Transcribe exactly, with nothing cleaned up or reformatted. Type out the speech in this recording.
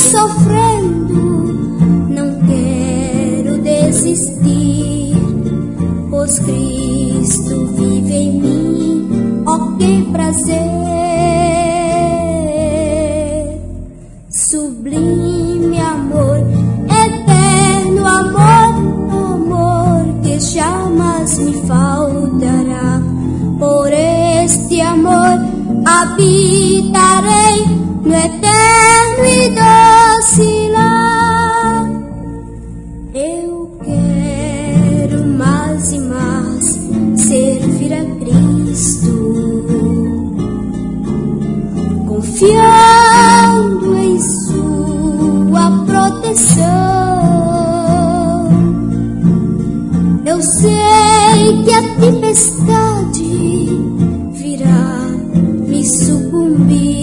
sofrendo, não quero desistir, pois Cristo vive em mim, ó que prazer. Sublime amor, eterno amor, amor que jamais me faltará. Por este amor habitarei no eterno e doce lar. Eu quero mais e mais servir a Cristo, confiando em sua proteção. Eu sei que a tempestade virá me sucumbir,